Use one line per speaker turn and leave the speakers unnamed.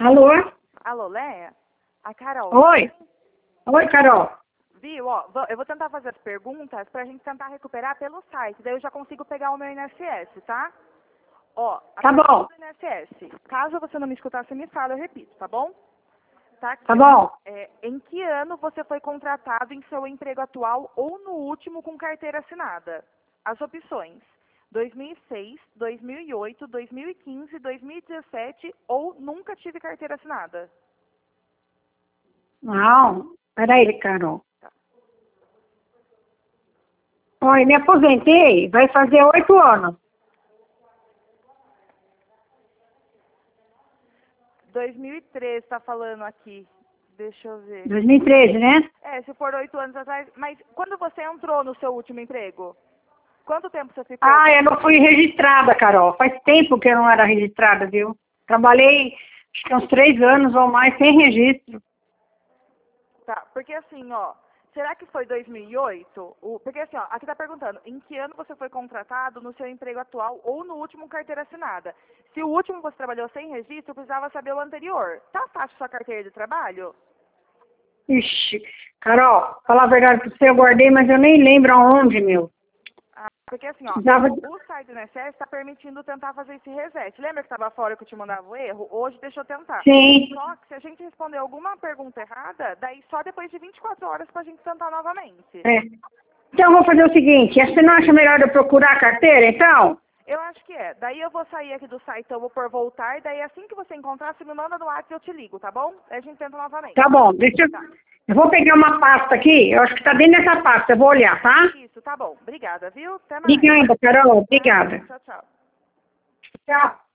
Alô?
Alô, Léa? A Carol.
Oi. Oi, Carol.
Viu? Ó, eu vou tentar fazer as perguntas pra gente tentar recuperar pelo site. Daí eu já consigo pegar o meu INSS, tá? Ó, a
Tá
pergunta
bom.
do INSS. Caso você não me escutar, você me fala, eu repito, tá bom? Tá aqui,
Tá
ó.
bom.
Em que ano você foi contratado em seu emprego atual ou no último com carteira assinada? As opções: 2006, 2008, 2015, 2017 ou nunca tive carteira assinada?
Não. Peraí, Carol.
Tá.
Oi, me aposentei. Vai fazer 8 anos.
2013 tá falando aqui. Deixa eu ver.
2013, né?
Se for 8 anos atrás. Mas quando você entrou no seu último emprego? Quanto tempo você ficou?
Ah, eu não fui registrada, Carol. Faz tempo que eu não era registrada, viu? Trabalhei, acho que uns 3 anos ou mais sem registro.
Tá, porque assim, ó, será que foi 2008? Porque assim, ó, aqui tá perguntando, em que ano você foi contratado no seu emprego atual ou no último carteira assinada? Se o último você trabalhou sem registro, eu precisava saber o anterior. Tá fácil sua carteira de trabalho?
Ixi, Carol, falar a verdade pra você, eu guardei, mas eu nem lembro aonde, meu.
Porque assim, ó,
Precisava...
o site do INSS está permitindo tentar fazer esse reset. Lembra que estava fora que eu te mandava o erro? Hoje deixa eu tentar.
Sim.
Só que se a gente responder alguma pergunta errada, daí só depois de 24 horas pra gente tentar novamente.
É. Então, vou fazer o seguinte, você não acha melhor eu procurar a carteira, então?
Eu acho que é. Daí eu vou sair aqui do site, eu vou por voltar, daí assim que você encontrar, você me manda no WhatsApp e eu te ligo, tá bom? Aí a gente tenta novamente.
Tá bom, deixa eu...
Tá.
Eu vou pegar uma pasta aqui, eu acho que tá dentro dessa pasta, eu vou olhar, tá?
Isso, tá bom. Obrigada, viu? Até mais.
Obrigada, Carol,
Nada.
obrigada.
Tchau, tchau.
Tchau.